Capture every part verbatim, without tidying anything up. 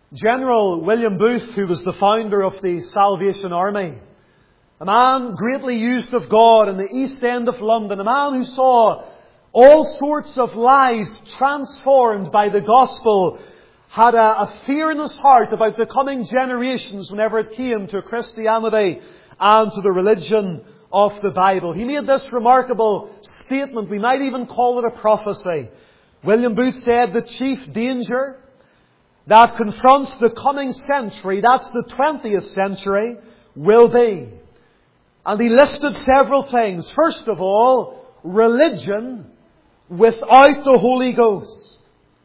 General William Booth, who was the founder of the Salvation Army, a man greatly used of God in the East End of London, a man who saw all sorts of lives transformed by the gospel, had a, a fear in his heart about the coming generations whenever it came to Christianity and to the religion of the Bible. He made this remarkable statement. We might even call it a prophecy. William Booth said, "The chief danger that confronts the coming century, that's the twentieth century, will be." And he listed several things. First of all, religion without the Holy Ghost.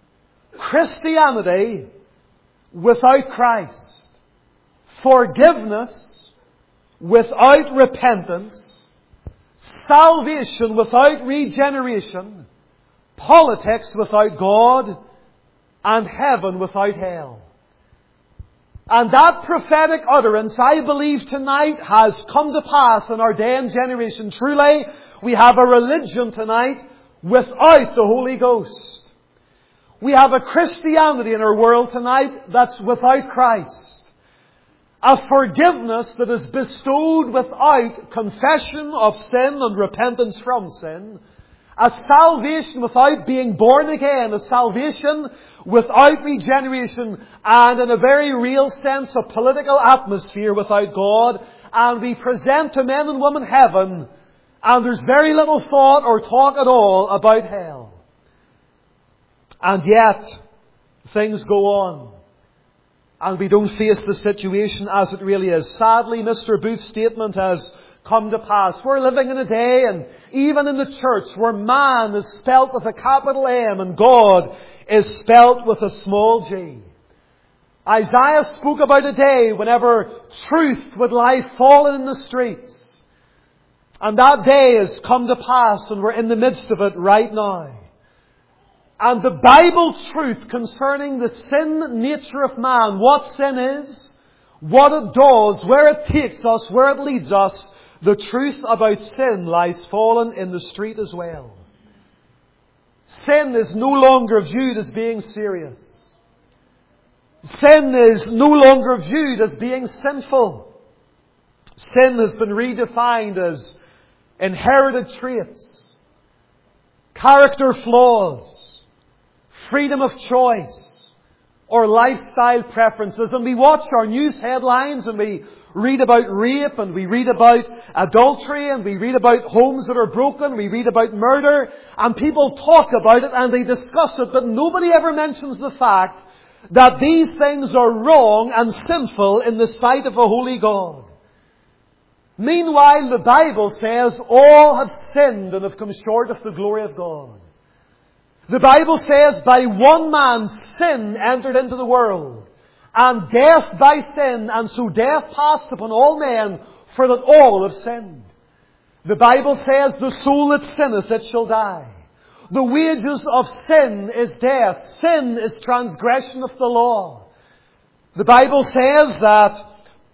Christianity without Christ. Forgiveness without repentance. Salvation without regeneration. Politics without God. And heaven without hell. And that prophetic utterance, I believe tonight, has come to pass in our day and generation. Truly, we have a religion tonight without the Holy Ghost. We have a Christianity in our world tonight that's without Christ. A forgiveness that is bestowed without confession of sin and repentance from sin. A salvation without being born again. A salvation without regeneration. And in a very real sense, a political atmosphere without God. And we present to men and women heaven. And there's very little thought or talk at all about hell. And yet, things go on. And we don't face the situation as it really is. Sadly, Mister Booth's statement has come to pass. We're living in a day, and even in the church, where man is spelt with a capital M and God is spelt with a small g. Isaiah spoke about a day whenever truth would lie fallen in the streets. And that day has come to pass, and we're in the midst of it right now. And the Bible truth concerning the sin nature of man, what sin is, what it does, where it takes us, where it leads us, the truth about sin lies fallen in the street as well. Sin is no longer viewed as being serious. Sin is no longer viewed as being sinful. Sin has been redefined as inherited traits, character flaws, freedom of choice, or lifestyle preferences. And we watch our news headlines and we read about rape, and we read about adultery, and we read about homes that are broken, we read about murder, and people talk about it and they discuss it, but nobody ever mentions the fact that these things are wrong and sinful in the sight of a holy God. Meanwhile, the Bible says all have sinned and have come short of the glory of God. The Bible says by one man sin entered into the world, and death by sin, and so death passed upon all men, for that all have sinned. The Bible says, the soul that sinneth, it shall die. The wages of sin is death. Sin is transgression of the law. The Bible says that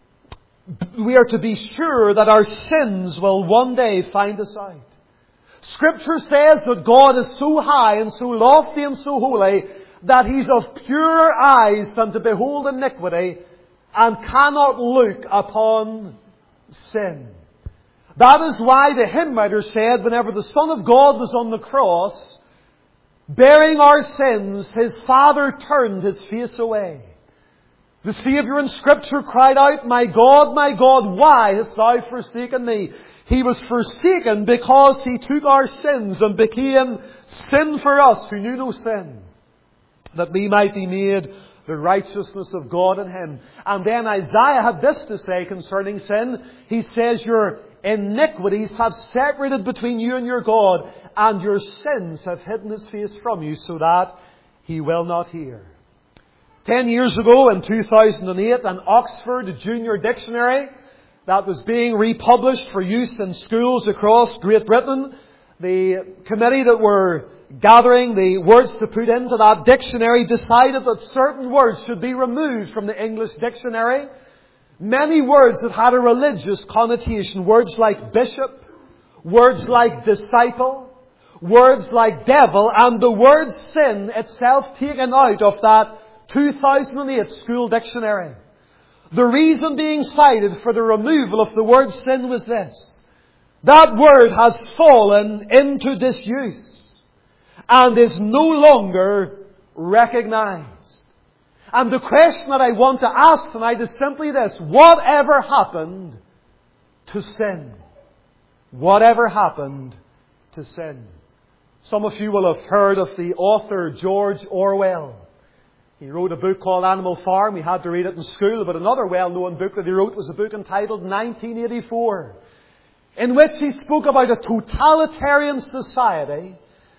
we are to be sure that our sins will one day find us out. Scripture says that God is so high and so lofty and so holy that He's of purer eyes than to behold iniquity, and cannot look upon sin. That is why the hymn writer said, whenever the Son of God was on the cross, bearing our sins, His Father turned His face away. The Saviour in Scripture cried out, "My God, my God, why hast Thou forsaken me?" He was forsaken because He took our sins and became sin for us who knew no sin, that we might be made the righteousness of God in Him. And then Isaiah had this to say concerning sin. He says, your iniquities have separated between you and your God, and your sins have hidden His face from you, so that He will not hear. Ten years ago, in two thousand eight, an Oxford Junior Dictionary that was being republished for use in schools across Great Britain, the committee that were gathering the words to put into that dictionary decided that certain words should be removed from the English dictionary. Many words that had a religious connotation. Words like bishop, words like disciple, words like devil, and the word sin itself taken out of that two thousand eight School Dictionary. The reason being cited for the removal of the word sin was this: that word has fallen into disuse and is no longer recognized. And the question that I want to ask tonight is simply this: whatever happened to sin? Whatever happened to sin? Some of you will have heard of the author George Orwell. He wrote a book called Animal Farm. We had to read it in school. But another well-known book that he wrote was a book entitled nineteen eighty-four, in which he spoke about a totalitarian society.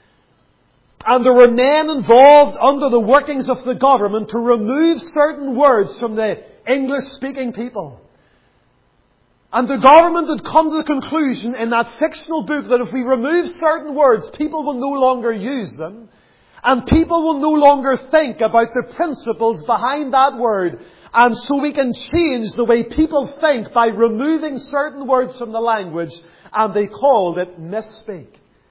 And there were men involved under the workings of the government to remove certain words from the English-speaking people. And the government had come to the conclusion in that fictional book that if we remove certain words, people will no longer use them. And people will no longer think about the principles behind that word. And so we can change the way people think by removing certain words from the language. And they called it misspeak.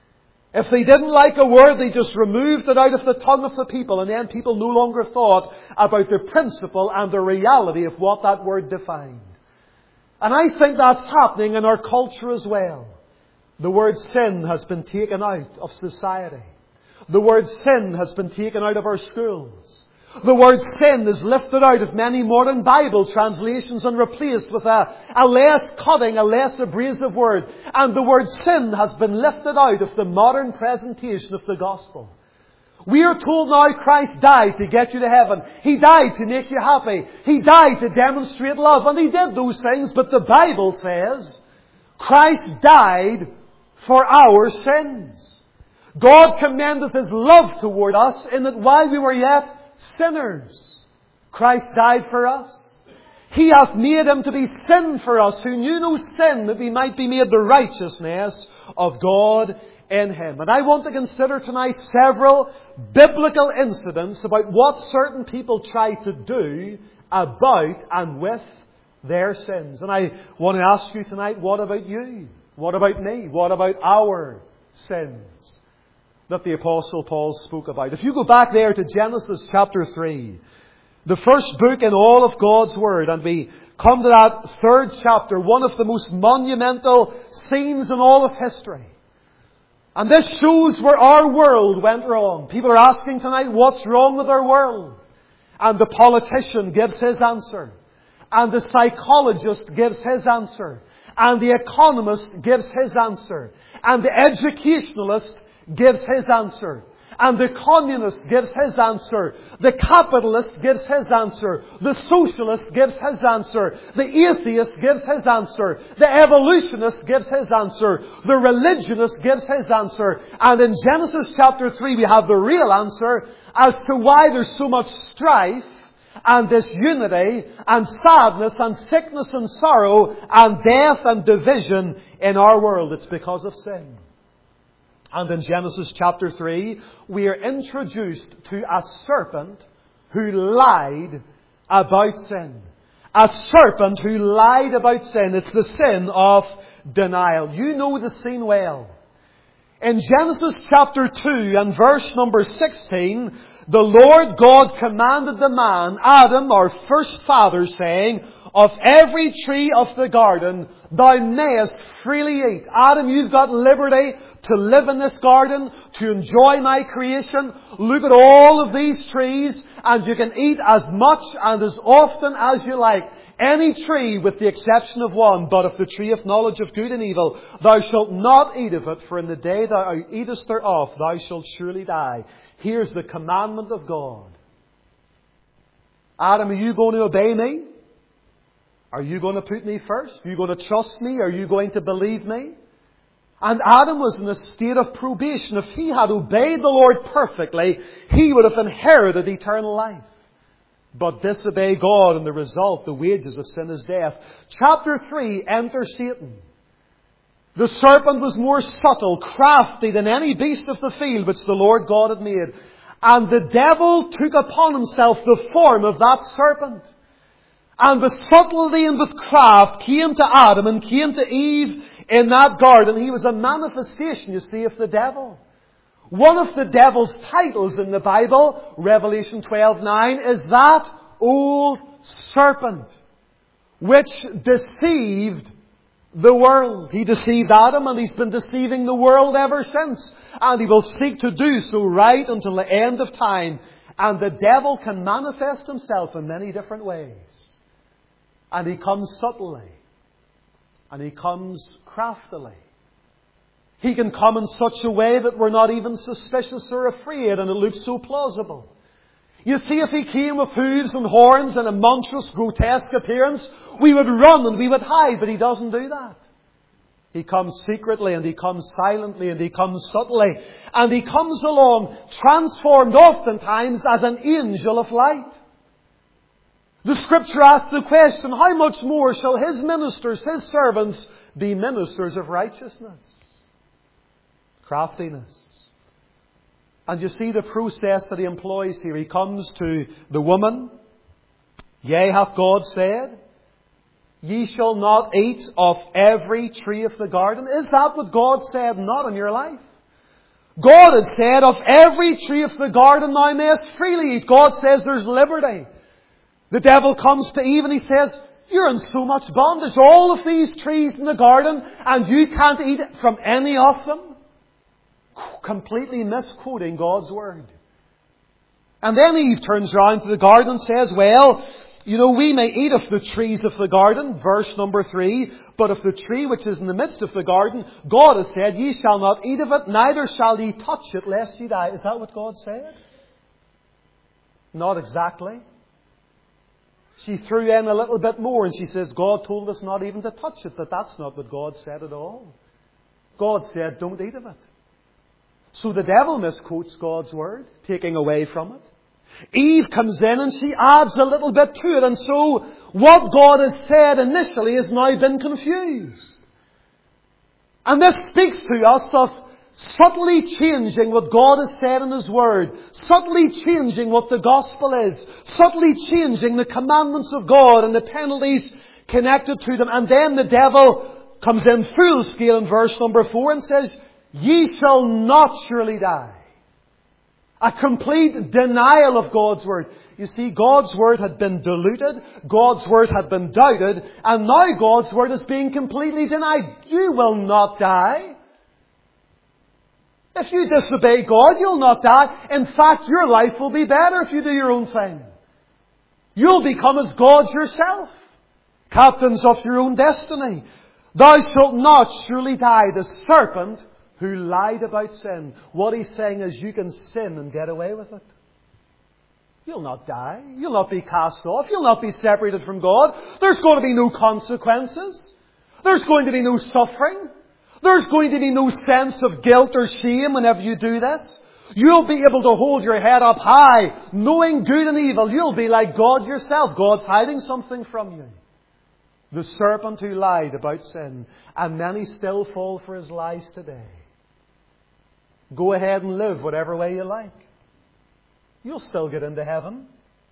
If they didn't like a word, they just removed it out of the tongue of the people. And then people no longer thought about the principle and the reality of what that word defined. And I think that's happening in our culture as well. The word sin has been taken out of society. The word sin has been taken out of our schools. The word sin is lifted out of many modern Bible translations and replaced with a, a less cutting, a less abrasive word. And the word sin has been lifted out of the modern presentation of the gospel. We are told now Christ died to get you to heaven. He died to make you happy. He died to demonstrate love. And He did those things. But the Bible says Christ died for our sins. God commendeth His love toward us in that while we were yet sinners, Christ died for us. He hath made Him to be sin for us, who knew no sin, that we might be made the righteousness of God in Him. And I want to consider tonight several biblical incidents about what certain people try to do about and with their sins. And I want to ask you tonight, what about you? What about me? What about our sins that the Apostle Paul spoke about? If you go back there to Genesis chapter three, the first book in all of God's Word, and we come to that third chapter, one of the most monumental scenes in all of history. And this shows where our world went wrong. People are asking tonight, what's wrong with our world? And the politician gives his answer. And the psychologist gives his answer. And the economist gives his answer. And the educationalist gives his answer. And the communist gives his answer. The capitalist gives his answer. The socialist gives his answer. The atheist gives his answer. The evolutionist gives his answer. The religionist gives his answer. And in Genesis chapter three we have the real answer as to why there's so much strife and disunity and sadness and sickness and sorrow and death and division in our world. It's because of sin. And in Genesis chapter three, we are introduced to a serpent who lied about sin. A serpent who lied about sin. It's the sin of denial. You know the scene well. In Genesis chapter two and verse number sixteen, the Lord God commanded the man, Adam, our first father, saying, of every tree of the garden thou mayest freely eat. Adam, you've got liberty to live in this garden, to enjoy my creation. Look at all of these trees, and you can eat as much and as often as you like. Any tree with the exception of one, but of the tree of knowledge of good and evil, thou shalt not eat of it, for in the day thou eatest thereof, thou shalt surely die. Here's the commandment of God. Adam, are you going to obey me? Are you going to put me first? Are you going to trust me? Are you going to believe me? And Adam was in a state of probation. If he had obeyed the Lord perfectly, he would have inherited eternal life. But disobey God, and the result, the wages of sin is death. Chapter three, enter Satan. The serpent was more subtle, crafty than any beast of the field which the Lord God had made. And the devil took upon himself the form of that serpent. And with subtlety and with craft came to Adam and came to Eve in that garden. He was a manifestation, you see, of the devil. One of the devil's titles in the Bible, Revelation twelve nine, is that old serpent which deceived the world. He deceived Adam, and he's been deceiving the world ever since. And he will seek to do so right until the end of time. And the devil can manifest himself in many different ways. And he comes subtly. And he comes craftily. He can come in such a way that we're not even suspicious or afraid, and it looks so plausible. You see, if he came with hooves and horns and a monstrous, grotesque appearance, we would run and we would hide, but he doesn't do that. He comes secretly, and he comes silently, and he comes subtly, and he comes along transformed oftentimes as an angel of light. The Scripture asks the question, how much more shall his ministers, his servants, be ministers of righteousness? Craftiness. And you see the process that he employs here. He comes to the woman. Yea, hath God said, ye shall not eat of every tree of the garden. Is that what God said? Not in your life. God had said, of every tree of the garden thou mayest freely eat. God says there's liberty. The devil comes to Eve and he says, you're in so much bondage. All of these trees in the garden, and you can't eat from any of them. Completely misquoting God's Word. And then Eve turns around to the garden and says, well, you know, we may eat of the trees of the garden, verse number three, but of the tree which is in the midst of the garden, God has said, ye shall not eat of it, neither shall ye touch it, lest ye die. Is that what God said? Not exactly. She threw in a little bit more and she says, God told us not even to touch it, but that's not what God said at all. God said, don't eat of it. So the devil misquotes God's Word, taking away from it. Eve comes in and she adds a little bit to it. And so what God has said initially has now been confused. And this speaks to us of subtly changing what God has said in His Word. Subtly changing what the gospel is. Subtly changing the commandments of God and the penalties connected to them. And then the devil comes in full scale in verse number four and says, ye shall not surely die. A complete denial of God's Word. You see, God's Word had been diluted. God's Word had been doubted. And now God's Word is being completely denied. You will not die. If you disobey God, you'll not die. In fact, your life will be better if you do your own thing. You'll become as God yourself. Captains of your own destiny. Thou shalt not surely die. The serpent who lied about sin. What he's saying is you can sin and get away with it. You'll not die. You'll not be cast off. You'll not be separated from God. There's going to be no consequences. There's going to be no suffering. There's going to be no sense of guilt or shame whenever you do this. You'll be able to hold your head up high, knowing good and evil. You'll be like God yourself. God's hiding something from you. The serpent who lied about sin. And many still fall for his lies today. Go ahead and live whatever way you like. You'll still get into heaven.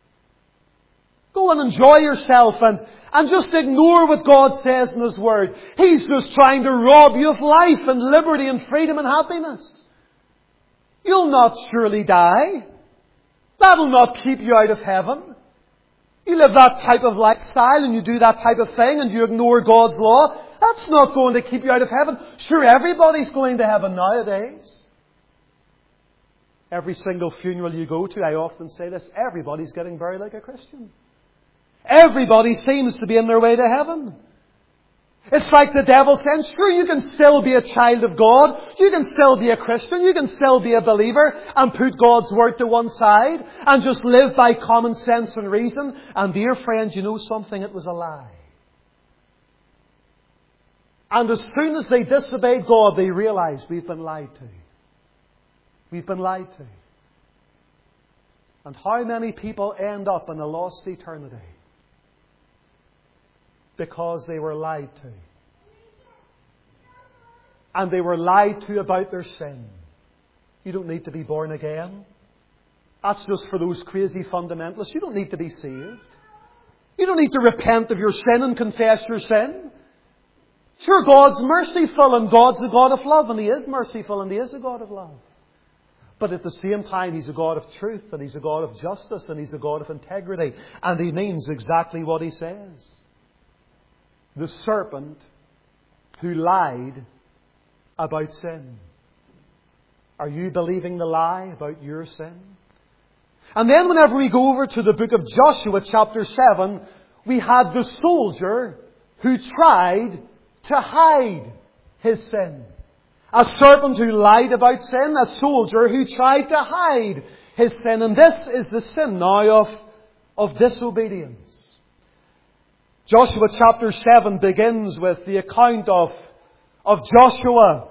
Go and enjoy yourself and, and just ignore what God says in His Word. He's just trying to rob you of life and liberty and freedom and happiness. You'll not surely die. That'll not keep you out of heaven. You live that type of lifestyle and you do that type of thing and you ignore God's law. That's not going to keep you out of heaven. Sure, everybody's going to heaven nowadays. Every single funeral you go to, I often say this, everybody's getting buried like a Christian. Everybody seems to be in their way to heaven. It's like the devil saying, sure, you can still be a child of God. You can still be a Christian. You can still be a believer and put God's Word to one side and just live by common sense and reason. And dear friends, you know something? It was a lie. And as soon as they disobeyed God, they realized we've been lied to. We've been lied to. And how many people end up in a lost eternity? Because they were lied to. And they were lied to about their sin. You don't need to be born again. That's just for those crazy fundamentalists. You don't need to be saved. You don't need to repent of your sin and confess your sin. Sure, God's merciful and God's a God of love. And He is merciful and He is a God of love. But at the same time, He's a God of truth, and He's a God of justice, and He's a God of integrity. And He means exactly what He says. The serpent who lied about sin. Are you believing the lie about your sin? And then whenever we go over to the book of Joshua chapter seven, we had the soldier who tried to hide his sin. A serpent who lied about sin, a soldier who tried to hide his sin. And this is the sin now of, of disobedience. Joshua chapter seven begins with the account of, of Joshua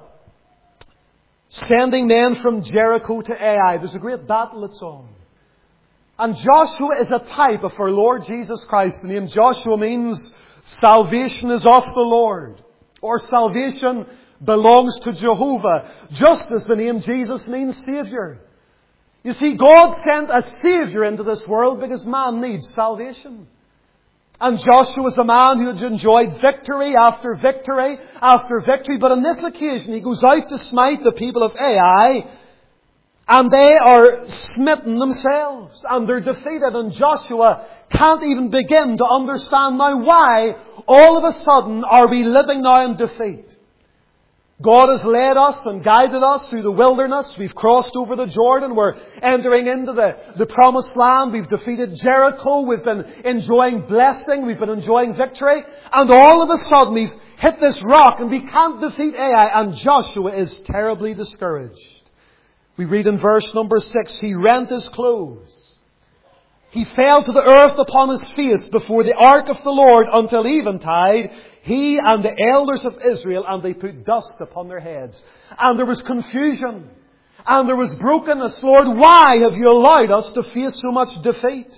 sending men from Jericho to Ai. There's a great battle that's on. And Joshua is a type of our Lord Jesus Christ. The name Joshua means salvation is of the Lord. Or salvation belongs to Jehovah. Just as the name Jesus means Saviour. You see, God sent a Saviour into this world because man needs salvation. And Joshua was a man who had enjoyed victory after victory after victory. But on this occasion he goes out to smite the people of Ai. And they are smitten themselves. And they're defeated. And Joshua can't even begin to understand now why all of a sudden are we living now in defeat. God has led us and guided us through the wilderness. We've crossed over the Jordan. We're entering into the, the promised land. We've defeated Jericho. We've been enjoying blessing. We've been enjoying victory. And all of a sudden we've hit this rock and we can't defeat Ai. And Joshua is terribly discouraged. We read in verse number six, he rent his clothes. He fell to the earth upon his face before the ark of the Lord until eventide, he and the elders of Israel, and they put dust upon their heads. And there was confusion. And there was brokenness. Lord, why have you allowed us to face so much defeat?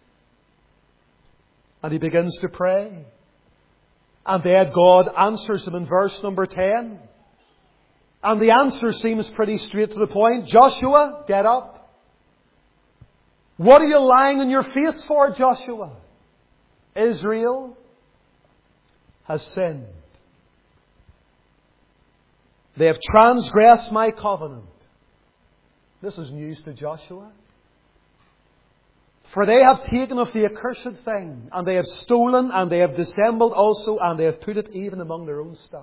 And he begins to pray. And then God answers him in verse number ten. And the answer seems pretty straight to the point. Joshua, get up. What are you lying on your face for, Joshua? Israel has sinned. They have transgressed my covenant. This is news to Joshua. For they have taken of the accursed thing, and they have stolen, and they have dissembled also, and they have put it even among their own stuff.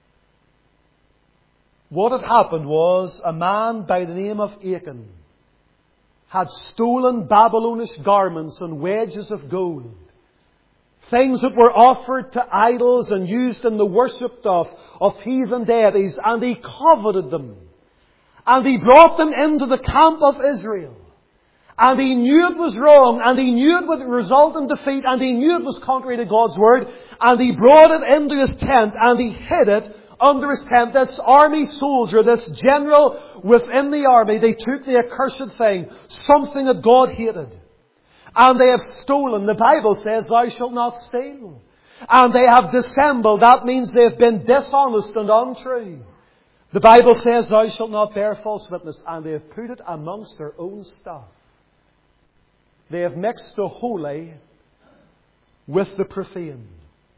What had happened was a man by the name of Achan had stolen Babylonish garments and wedges of gold. Things that were offered to idols and used in the worship of, of heathen deities. And he coveted them. And he brought them into the camp of Israel. And he knew it was wrong. And he knew it would result in defeat. And he knew it was contrary to God's word. And he brought it into his tent. And he hid it under his tent. This army soldier, this general within the army, they took the accursed thing, something that God hated. And they have stolen. The Bible says, thou shalt not steal. And they have dissembled. That means they have been dishonest and untrue. The Bible says, thou shalt not bear false witness. And they have put it amongst their own stuff. They have mixed the holy with the profane.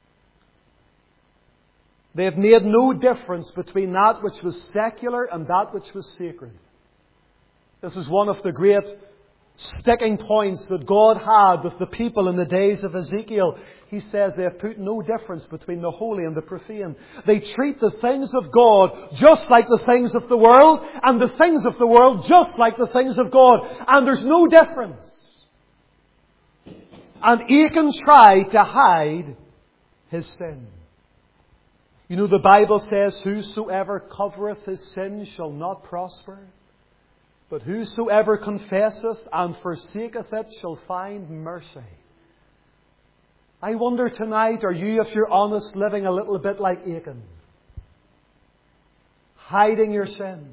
They have made no difference between that which was secular and that which was sacred. This is one of the great sticking points that God had with the people in the days of Ezekiel. He says they have put no difference between the holy and the profane. They treat the things of God just like the things of the world, and the things of the world just like the things of God. And there's no difference. And Achan tried to hide his sin. You know, the Bible says, whosoever covereth his sin shall not prosper. But whosoever confesseth and forsaketh it shall find mercy. I wonder tonight, are you, if you're honest, living a little bit like Achan? Hiding your sin.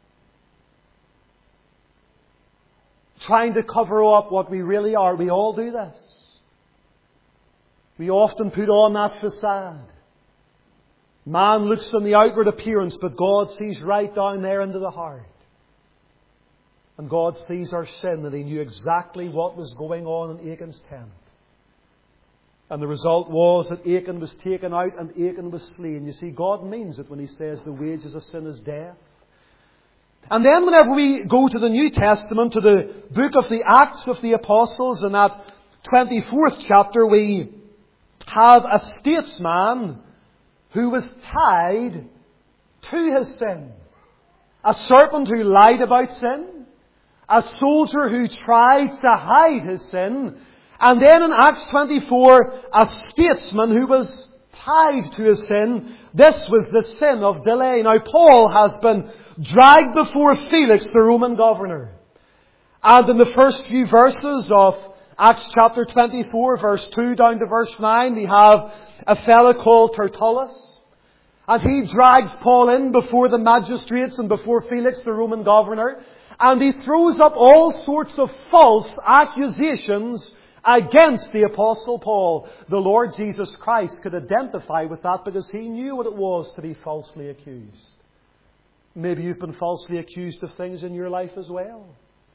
Trying to cover up what we really are. We all do this. We often put on that facade. Man looks on the outward appearance, but God sees right down there into the heart. And God sees our sin, and He knew exactly what was going on in Achan's tent. And the result was that Achan was taken out and Achan was slain. You see, God means it when He says the wages of sin is death. And then whenever we go to the New Testament, to the book of the Acts of the Apostles, in that twenty-fourth chapter, we have a statesman who was tied to his sin. A serpent who lied about sin. A soldier who tried to hide his sin. And then in Acts twenty-four, a statesman who was tied to his sin. This was the sin of delay. Now Paul has been dragged before Felix, the Roman governor. And in the first few verses of Acts chapter twenty-four, verse two down to verse nine, we have a fellow called Tertullus. And he drags Paul in before the magistrates and before Felix, the Roman governor. And he throws up all sorts of false accusations against the Apostle Paul. The Lord Jesus Christ could identify with that because he knew what it was to be falsely accused. Maybe you've been falsely accused of things in your life as well.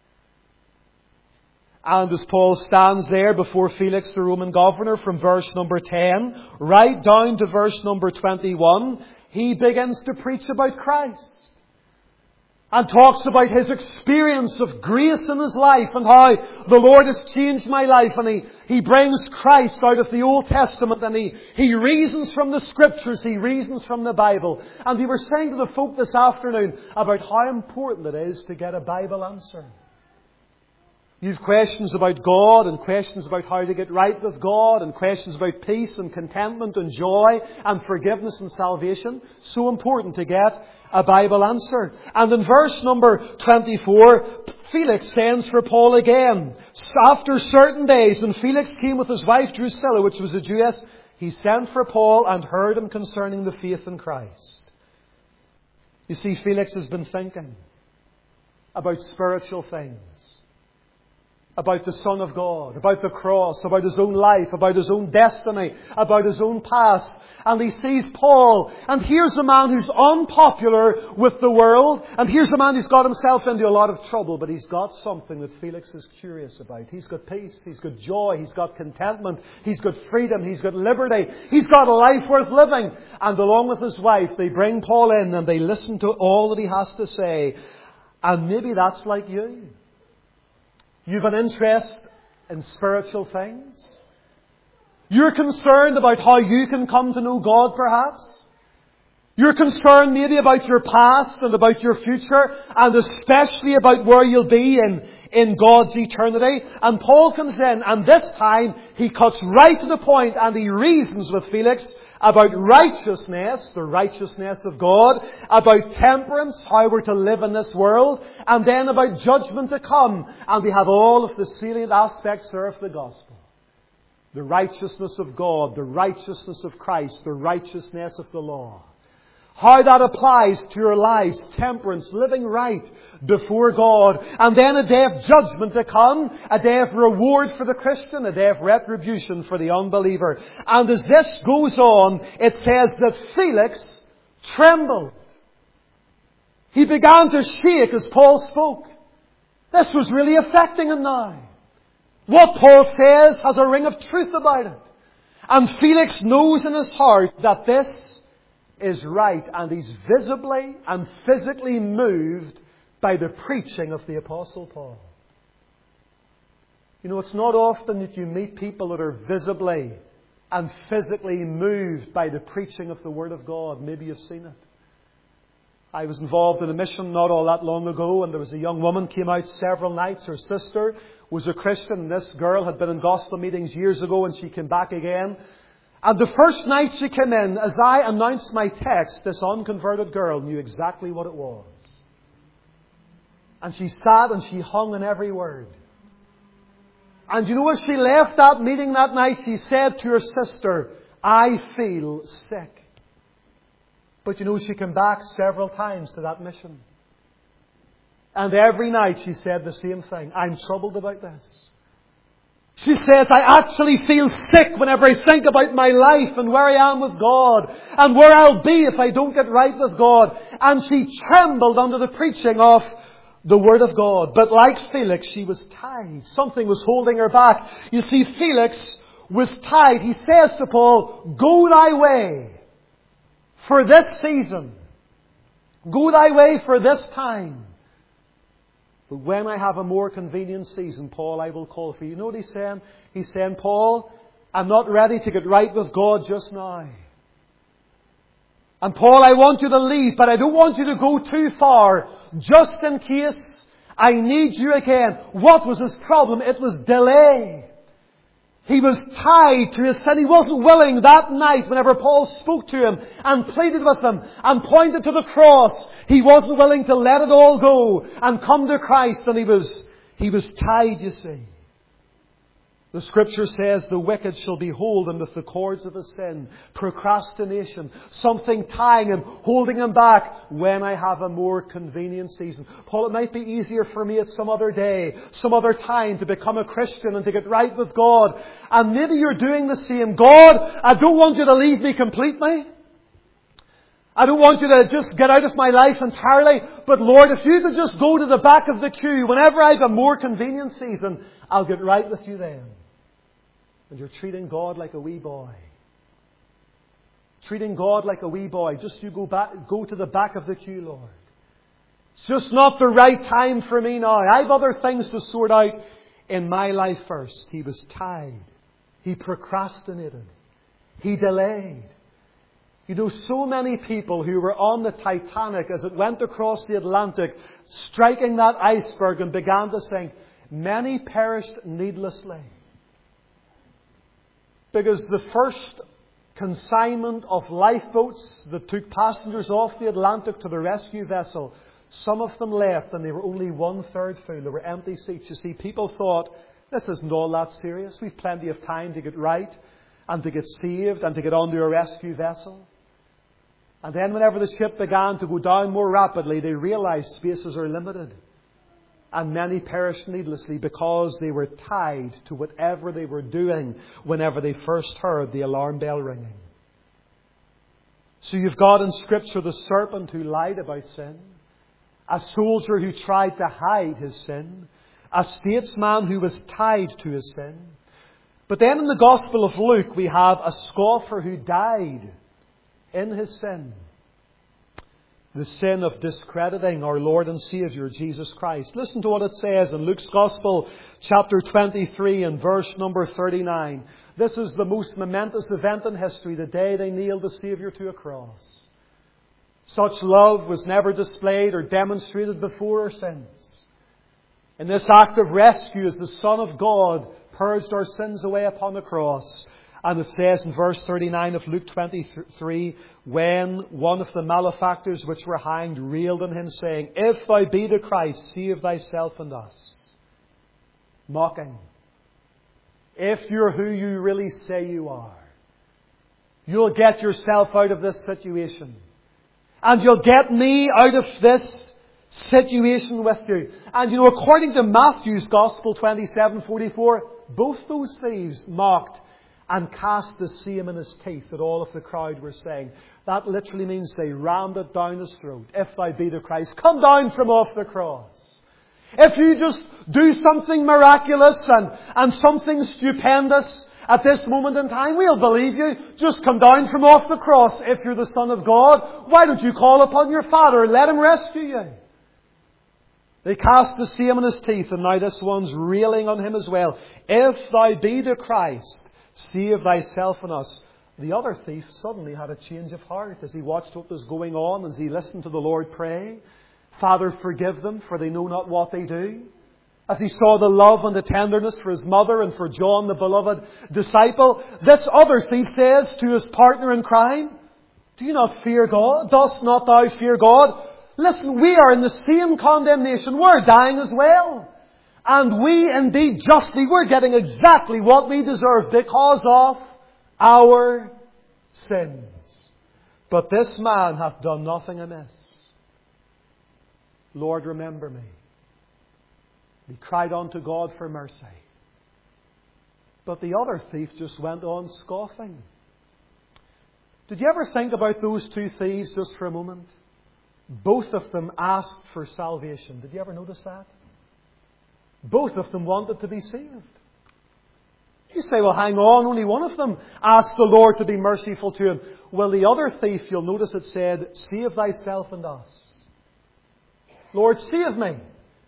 And as Paul stands there before Felix, the Roman governor, from verse number ten, right down to verse number twenty-one, he begins to preach about Christ. And talks about his experience of grace in his life and how the Lord has changed my life. And he, he brings Christ out of the Old Testament and he, he reasons from the Scriptures, he reasons from the Bible. And we were saying to the folk this afternoon about how important it is to get a Bible answer. You've questions about God and questions about how to get right with God and questions about peace and contentment and joy and forgiveness and salvation. So important to get a Bible answer. And in verse number twenty-four, Felix sends for Paul again. After certain days, when Felix came with his wife Drusilla, which was a Jewess, he sent for Paul and heard him concerning the faith in Christ. You see, Felix has been thinking about spiritual things. About the Son of God, about the cross, about his own life, about his own destiny, about his own past. And he sees Paul, and here's a man who's unpopular with the world, and here's a man who's got himself into a lot of trouble, but he's got something that Felix is curious about. He's got peace, he's got joy, he's got contentment, he's got freedom, he's got liberty, he's got a life worth living. And along with his wife, they bring Paul in and they listen to all that he has to say. And maybe that's like you. You've an interest in spiritual things. You're concerned about how you can come to know God, perhaps. You're concerned maybe about your past and about your future, and especially about where you'll be in, in God's eternity. And Paul comes in, and this time he cuts right to the point and he reasons with Felix about righteousness, the righteousness of God, about temperance, how we're to live in this world, and then about judgment to come. And we have all of the salient aspects there of the gospel. The righteousness of God, the righteousness of Christ, the righteousness of the law. How that applies to your lives, temperance, living right before God. And then a day of judgment to come, a day of reward for the Christian, a day of retribution for the unbeliever. And as this goes on, it says that Felix trembled. He began to shake as Paul spoke. This was really affecting him now. What Paul says has a ring of truth about it. And Felix knows in his heart that this is right, and he's visibly and physically moved by the preaching of the Apostle Paul. You know, it's not often that you meet people that are visibly and physically moved by the preaching of the Word of God. Maybe you've seen it. I was involved in a mission not all that long ago, and there was a young woman came out several nights. Her sister was a Christian, and this girl had been in gospel meetings years ago, and she came back again. And the first night she came in, as I announced my text, this unconverted girl knew exactly what it was. And she sat and she hung on every word. And you know, as she left that meeting that night, she said to her sister, I feel sick. But you know, she came back several times to that mission. And every night she said the same thing. I'm troubled about this. She says, I actually feel sick whenever I think about my life and where I am with God and where I'll be if I don't get right with God. And she trembled under the preaching of the Word of God. But like Felix, she was tied. Something was holding her back. You see, Felix was tied. He says to Paul, go thy way for this season. Go thy way for this time. But when I have a more convenient season, Paul, I will call for you. You know what he's saying? He's saying, Paul, I'm not ready to get right with God just now. And Paul, I want you to leave, but I don't want you to go too far, just in case I need you again. What was his problem? It was delay. He was tied to his sin. He wasn't willing that night, whenever Paul spoke to him and pleaded with him and pointed to the cross, he wasn't willing to let it all go and come to Christ. And he was, he was tied, you see. The Scripture says the wicked shall be holden with the cords of his sin. Procrastination. Something tying him, holding him back. When I have a more convenient season. Paul, it might be easier for me at some other day, some other time to become a Christian and to get right with God. And maybe you're doing the same. God, I don't want you to leave me completely. I don't want you to just get out of my life entirely. But Lord, if you could just go to the back of the queue whenever I have a more convenient season, I'll get right with you then. And you're treating God like a wee boy. Treating God like a wee boy. Just you go back, go to the back of the queue, Lord. It's just not the right time for me now. I have other things to sort out in my life first. He was tied. He procrastinated. He delayed. You know, so many people who were on the Titanic as it went across the Atlantic, striking that iceberg and began to sink, many perished needlessly. Because the first consignment of lifeboats that took passengers off the Atlantic to the rescue vessel, some of them left and they were only one third full. There were empty seats. You see, people thought, this isn't all that serious. We've plenty of time to get right and to get saved and to get onto a rescue vessel. And then whenever the ship began to go down more rapidly, they realized spaces are limited. And many perished needlessly because they were tied to whatever they were doing whenever they first heard the alarm bell ringing. So you've got in Scripture the serpent who lied about sin, a soldier who tried to hide his sin, a statesman who was tied to his sin. But then in the Gospel of Luke we have a scoffer who died in his sin. The sin of discrediting our Lord and Saviour, Jesus Christ. Listen to what it says in Luke's Gospel, chapter twenty-three and verse number thirty-nine. This is the most momentous event in history, the day they nailed the Saviour to a cross. Such love was never displayed or demonstrated before or since. In this act of rescue, as the Son of God purged our sins away upon the cross. And it says in verse thirty-nine of Luke twenty-three, when one of the malefactors which were hanged railed on him, saying, if thou be the Christ, save thyself and us. Mocking. If you're who you really say you are, you'll get yourself out of this situation. And you'll get me out of this situation with you. And you know, according to Matthew's Gospel twenty-seven forty-four, both those thieves mocked and cast the same in his teeth that all of the crowd were saying. That literally means they rammed it down his throat. If thou be the Christ, come down from off the cross. If you just do something miraculous and, and something stupendous at this moment in time, we'll believe you. Just come down from off the cross if you're the Son of God. Why don't you call upon your Father? Let Him rescue you. They cast the same in his teeth, and now this one's railing on him as well. If thou be the Christ, save thyself and us. The other thief suddenly had a change of heart as he watched what was going on, as he listened to the Lord pray. Father, forgive them, for they know not what they do. As he saw the love and the tenderness for his mother and for John, the beloved disciple, this other thief says to his partner in crime, do you not fear God? Dost not thou fear God? Listen, we are in the same condemnation. We're dying as well. And we indeed justly, we're getting exactly what we deserve because of our sins. But this man hath done nothing amiss. Lord, remember me. He cried unto God for mercy. But the other thief just went on scoffing. Did you ever think about those two thieves just for a moment? Both of them asked for salvation. Did you ever notice that? Both of them wanted to be saved. You say, well, hang on, only one of them asked the Lord to be merciful to him. Well, the other thief, you'll notice it said, save thyself and us. Lord, save me.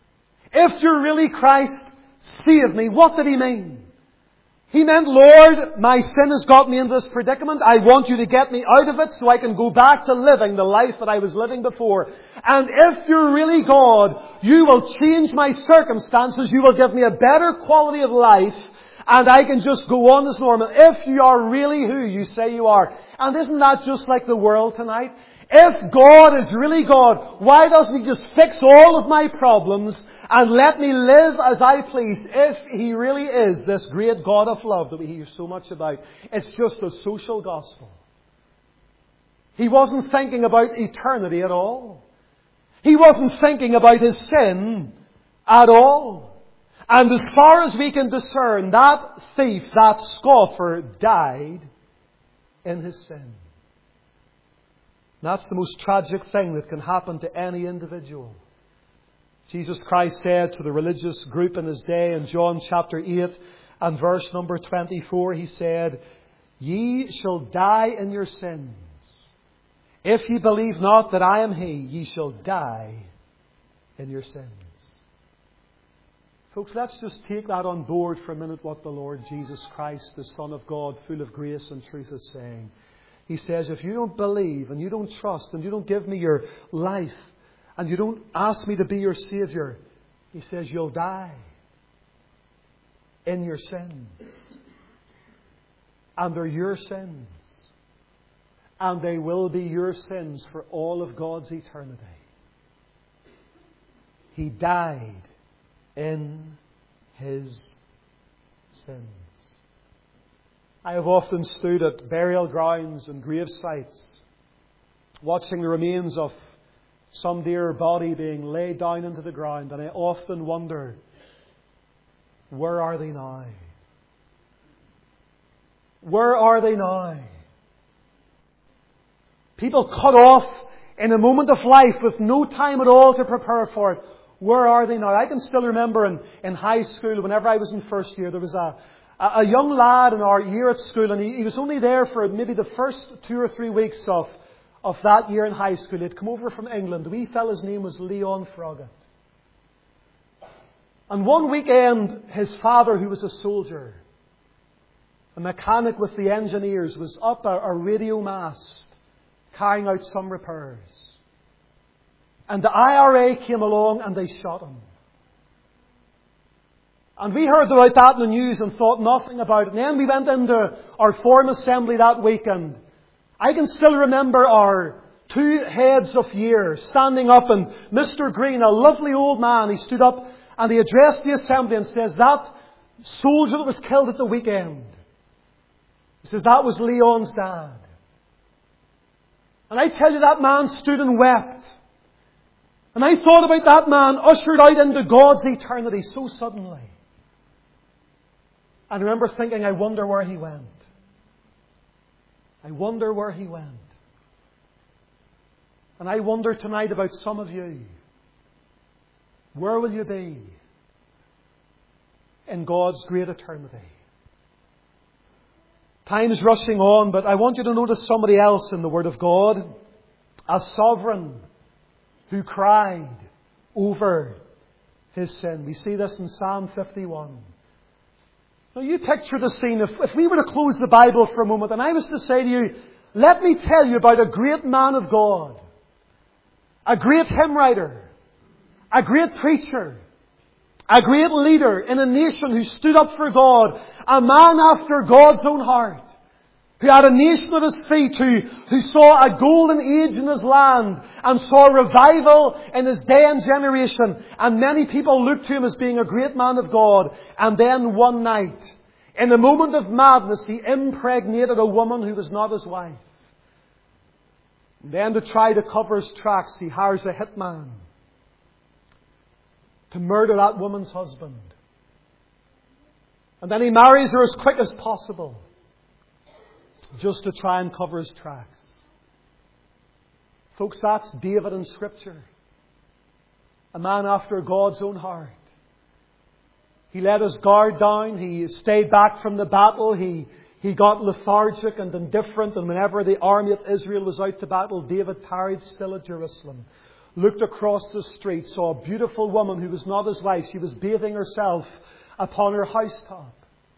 If you're really Christ, save me. What did he mean? He meant, Lord, my sin has got me into this predicament. I want you to get me out of it so I can go back to living the life that I was living before. And if you're really God, you will change my circumstances. You will give me a better quality of life. And I can just go on as normal. If you are really who you say you are. And isn't that just like the world tonight? If God is really God, why doesn't He just fix all of my problems and let me live as I please? If He really is this great God of love that we hear so much about, it's just a social gospel. He wasn't thinking about eternity at all. He wasn't thinking about His sin at all. And as far as we can discern, that thief, that scoffer, died in his sin. That's the most tragic thing that can happen to any individual. Jesus Christ said to the religious group in His day in John chapter eight and verse number twenty-four, He said, Ye shall die in your sins. If ye believe not that I am He, ye shall die in your sins. Folks, let's just take that on board for a minute, what the Lord Jesus Christ, the Son of God, full of grace and truth, is saying. He says, if you don't believe and you don't trust and you don't give me your life and you don't ask me to be your Saviour, He says, you'll die in your sins. And they're your sins. And they will be your sins for all of God's eternity. He died in His sins. I have often stood at burial grounds and grave sites, watching the remains of some dear body being laid down into the ground, and I often wonder, where are they now? Where are they now? People cut off in a moment of life with no time at all to prepare for it. Where are they now? I can still remember in, in high school, whenever I was in first year, there was a, a, a young lad in our year at school, and he, he was only there for maybe the first two or three weeks of, of that year in high school. He had come over from England. The wee fella's name was Leon Froggatt. And one weekend, his father, who was a soldier, a mechanic with the engineers, was up a, a radio mast carrying out some repairs. And the I R A came along and they shot him. And we heard about that in the news and thought nothing about it. And then we went into our form assembly that weekend. I can still remember our two heads of year standing up, and Mister Green, a lovely old man, he stood up and he addressed the assembly and says, that soldier that was killed at the weekend, he says, that was Leon's dad. And I tell you, that man stood and wept. And I thought about that man ushered out into God's eternity so suddenly. And I remember thinking, I wonder where he went. I wonder where he went. And I wonder tonight about some of you. Where will you be in God's great eternity? Time is rushing on, but I want you to notice somebody else in the Word of God. A sovereign who cried over his sin. We see this in Psalm fifty-one. Now you picture the scene. If, if we were to close the Bible for a moment and I was to say to you, let me tell you about a great man of God, a great hymn writer, a great preacher, a great leader in a nation who stood up for God, a man after God's own heart, who had a nation at his feet, who, who saw a golden age in his land and saw revival in his day and generation. And many people looked to him as being a great man of God. And then one night, in a moment of madness, he impregnated a woman who was not his wife. And then to try to cover his tracks, he hires a hitman to murder that woman's husband. And then he marries her as quick as possible, just to try and cover his tracks. Folks, that's David in Scripture. A man after God's own heart. He let his guard down. He stayed back from the battle. He, he got lethargic and indifferent. And whenever the army of Israel was out to battle, David tarried still at Jerusalem, looked across the street, saw a beautiful woman who was not his wife. She was bathing herself upon her housetop.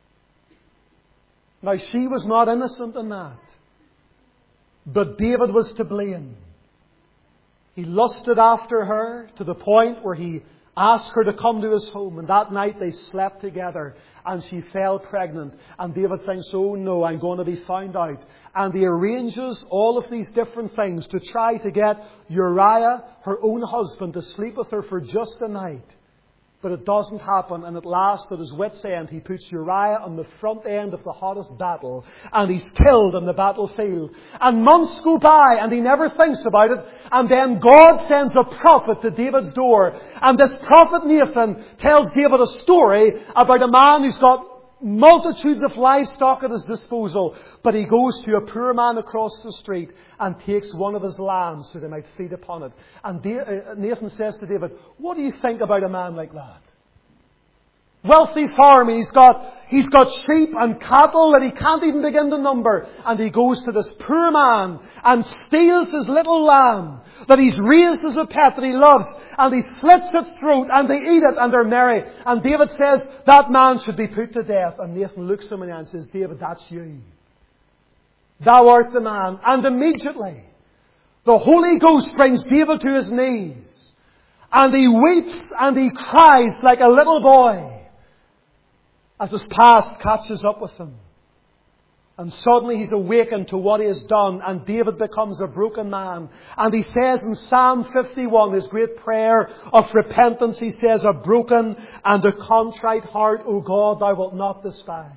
Now, she was not innocent in that. But David was to blame. He lusted after her to the point where he asked her to come to his home. And that night they slept together. And she fell pregnant. And David thinks, oh no, I'm going to be found out. And he arranges all of these different things to try to get Uriah, her own husband, to sleep with her for just a night. But it doesn't happen, and at last, at his wit's end, he puts Uriah on the front end of the hottest battle, and he's killed on the battlefield. And months go by, and he never thinks about it, and then God sends a prophet to David's door, and this prophet Nathan tells David a story about a man who's got multitudes of livestock at his disposal, but he goes to a poor man across the street and takes one of his lambs so they might feed upon it. And Nathan says to David, what do you think about a man like that? Wealthy farmer, he's got, he's got sheep and cattle that he can't even begin to number. And he goes to this poor man and steals his little lamb that he's raised as a pet that he loves. And he slits its throat and they eat it and they're merry. And David says, that man should be put to death. And Nathan looks at him and says, David, that's you. Thou art the man. And immediately, the Holy Ghost brings David to his knees. And he weeps and he cries like a little boy, as his past catches up with him. And suddenly he's awakened to what he has done, and David becomes a broken man. And he says in Psalm fifty-one, his great prayer of repentance, he says, a broken and a contrite heart, O God, thou wilt not despise.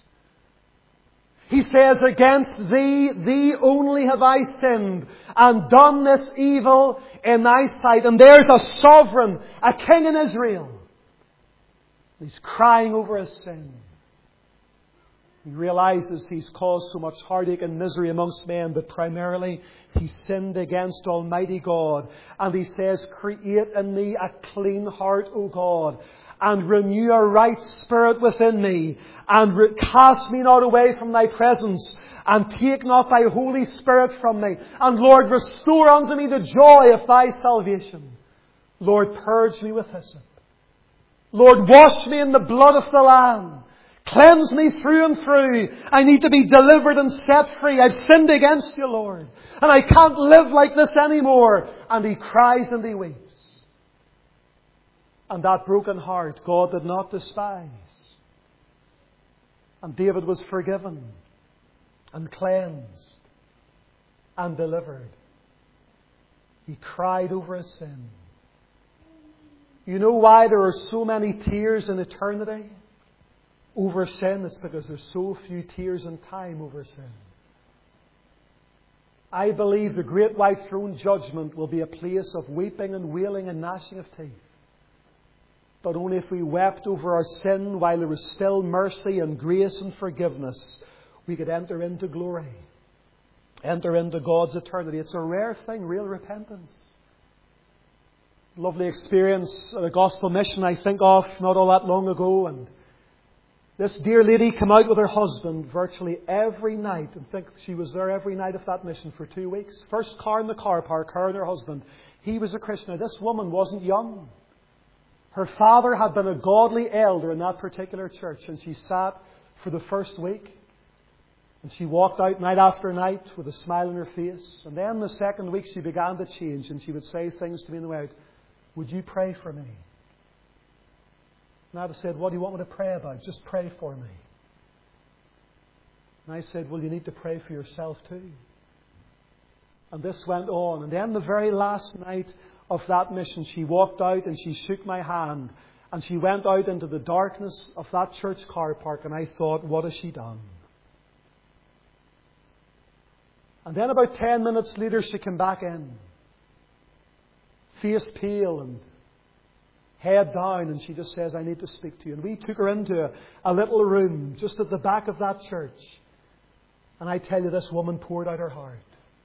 He says, against thee, thee only have I sinned, and done this evil in thy sight. And there's a sovereign, a king in Israel. He's crying over his sin. He realizes he's caused so much heartache and misery amongst men, but primarily he sinned against Almighty God. And he says, create in me a clean heart, O God, and renew a right spirit within me, and re- cast me not away from thy presence, and take not thy Holy Spirit from me. And Lord, restore unto me the joy of thy salvation. Lord, purge me with hyssop. Lord, wash me in the blood of the Lamb. Cleanse me through and through. I need to be delivered and set free. I've sinned against you, Lord. And I can't live like this anymore. And he cries and he weeps. And that broken heart God did not despise. And David was forgiven and cleansed and delivered. He cried over his sin. You know why there are so many tears in eternity over sin? It's because there's so few tears in time over sin. I believe the great white throne judgment will be a place of weeping and wailing and gnashing of teeth. But only if we wept over our sin while there was still mercy and grace and forgiveness, we could enter into glory. Enter into God's eternity. It's a rare thing, real repentance. Lovely experience at a gospel mission I think of not all that long ago. And this dear lady came out with her husband virtually every night. And think she was there every night of that mission for two weeks. First car in the car park, her and her husband. He was a Christian. Now, this woman wasn't young. Her father had been a godly elder in that particular church. And she sat for the first week. And she walked out night after night with a smile on her face. And then the second week she began to change. And she would say things to me in the way out. Would you pray for me? And I said, what do you want me to pray about? Just pray for me. And I said, well, you need to pray for yourself too. And this went on. And then the very last night of that mission, she walked out and she shook my hand. And she went out into the darkness of that church car park. And I thought, what has she done? And then about ten minutes later, she came back in. Face pale and head down, and she just says, I need to speak to you. And we took her into a, a little room just at the back of that church. And I tell you, this woman poured out her heart.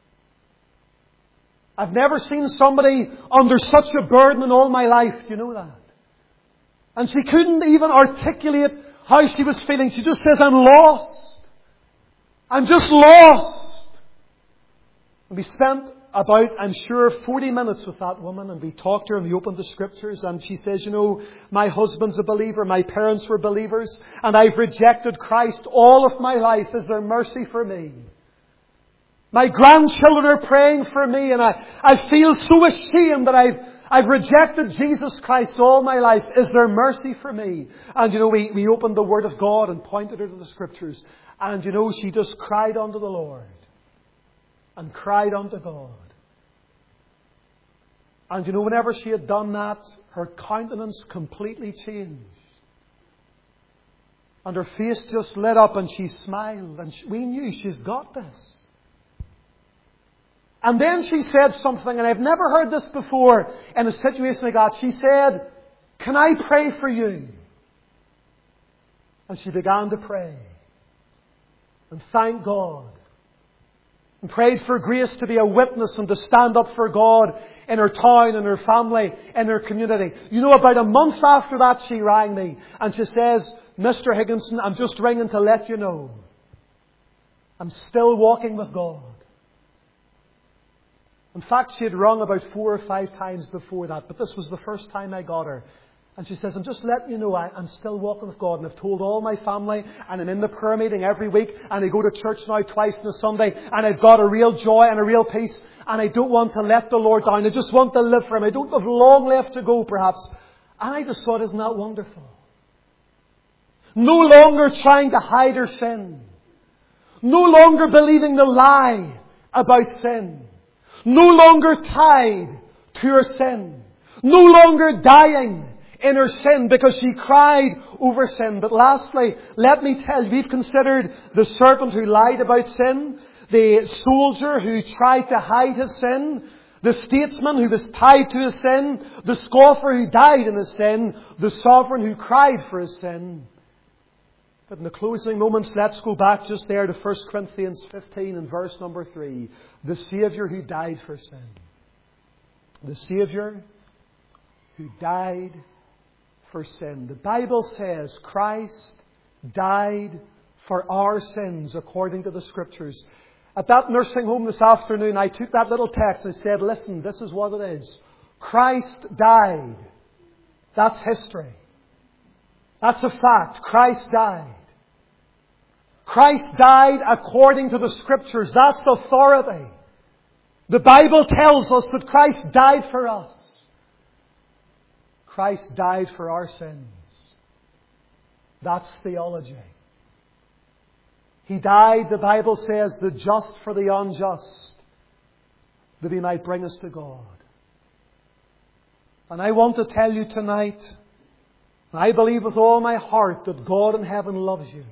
I've never seen somebody under such a burden in all my life. Do you know that? And she couldn't even articulate how she was feeling. She just says, I'm lost. I'm just lost. We spent about, I'm sure, forty minutes with that woman, and we talked to her and we opened the Scriptures, and she says, you know, my husband's a believer, my parents were believers, and I've rejected Christ all of my life. Is there mercy for me? My grandchildren are praying for me, and I, I feel so ashamed that I've, I've rejected Jesus Christ all my life. Is there mercy for me? And you know, we, we opened the Word of God and pointed her to the Scriptures, and you know, she just cried unto the Lord and cried unto God. And you know, whenever she had done that, her countenance completely changed. And her face just lit up and she smiled. And she, we knew she's got this. And then she said something, and I've never heard this before in a situation like that. She said, can I pray for you? And she began to pray. And thank God. And prayed for grace to be a witness and to stand up for God in her town, in her family, in her community. You know, about a month after that, she rang me and she says, Mister Higginson, I'm just ringing to let you know I'm still walking with God. In fact, she had rung about four or five times before that, but this was the first time I got her. And she says, I'm just letting you know I, I'm still walking with God, and I've told all my family, and I'm in the prayer meeting every week, and I go to church now twice on a Sunday, and I've got a real joy and a real peace, and I don't want to let the Lord down. I just want to live for Him. I don't have long left to go, perhaps. And I just thought, isn't that wonderful? No longer trying to hide her sin. No longer believing the lie about sin. No longer tied to her sin. No longer dying in her sin because she cried over sin. But lastly, let me tell you, we've considered the serpent who lied about sin, the soldier who tried to hide his sin, the statesman who was tied to his sin, the scoffer who died in his sin, the sovereign who cried for his sin. But in the closing moments, let's go back just there to First Corinthians fifteen and verse number three. The Saviour who died for sin. The Saviour who died for sin. The Bible says Christ died for our sins according to the Scriptures. At that nursing home this afternoon, I took that little text and said, listen, this is what it is. Christ died. That's history. That's a fact. Christ died. Christ died according to the Scriptures. That's authority. The Bible tells us that Christ died for us. Christ died for our sins. That's theology. He died, the Bible says, the just for the unjust, that He might bring us to God. And I want to tell you tonight, I believe with all my heart that God in heaven loves you.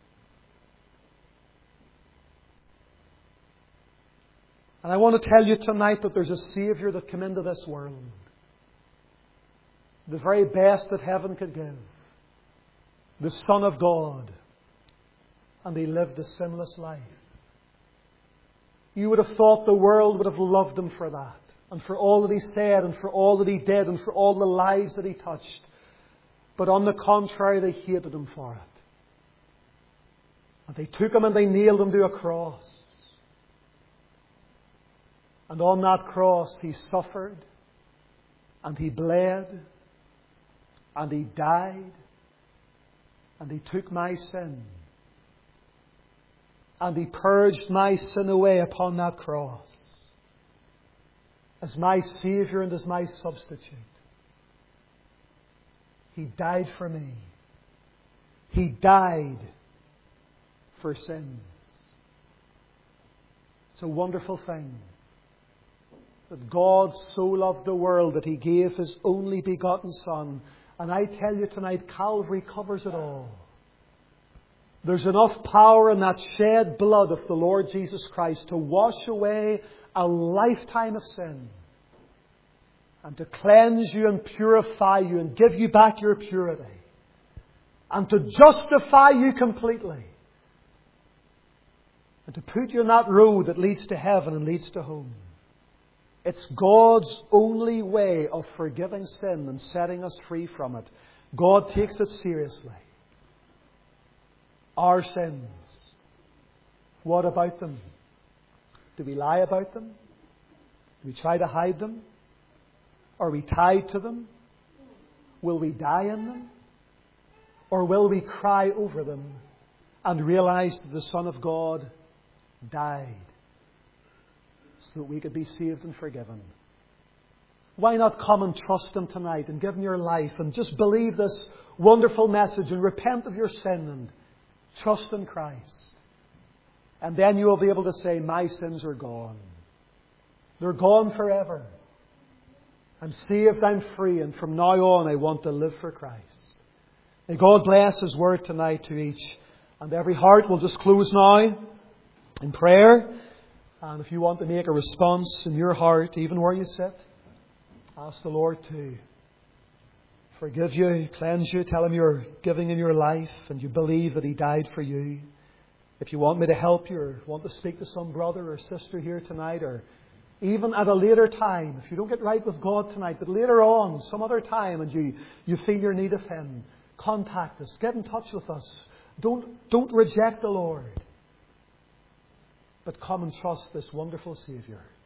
And I want to tell you tonight that there's a Saviour that came into this world. The very best that heaven could give. The Son of God. And He lived a sinless life. You would have thought the world would have loved Him for that. And for all that He said, and for all that He did, and for all the lives that He touched. But on the contrary, they hated Him for it. And they took Him and they nailed Him to a cross. And on that cross He suffered, and He bled, and He died, and He took my sin. And He purged my sin away upon that cross as my Saviour and as my substitute. He died for me. He died for sins. It's a wonderful thing that God so loved the world that He gave His only begotten Son. And I tell you tonight, Calvary covers it all. There's enough power in that shed blood of the Lord Jesus Christ to wash away a lifetime of sin and to cleanse you and purify you and give you back your purity and to justify you completely and to put you on that road that leads to heaven and leads to home. It's God's only way of forgiving sin and setting us free from it. God takes it seriously. Our sins. What about them? Do we lie about them? Do we try to hide them? Are we tied to them? Will we die in them? Or will we cry over them and realize that the Son of God died so that we could be saved and forgiven? Why not come and trust Him tonight and give Him your life and just believe this wonderful message and repent of your sin and trust in Christ? And then you will be able to say, my sins are gone. They're gone forever. I'm saved, I'm free, and from now on I want to live for Christ. May God bless His word tonight to each and every heart. We'll just close now in prayer. And if you want to make a response in your heart, even where you sit, ask the Lord to forgive you, cleanse you, tell Him you're giving Him your life and you believe that He died for you. If you want me to help you or want to speak to some brother or sister here tonight, or even at a later time, if you don't get right with God tonight, but later on, some other time, and you, you feel your need of Him, contact us, get in touch with us. Don't, don't reject the Lord, but come and trust this wonderful Saviour.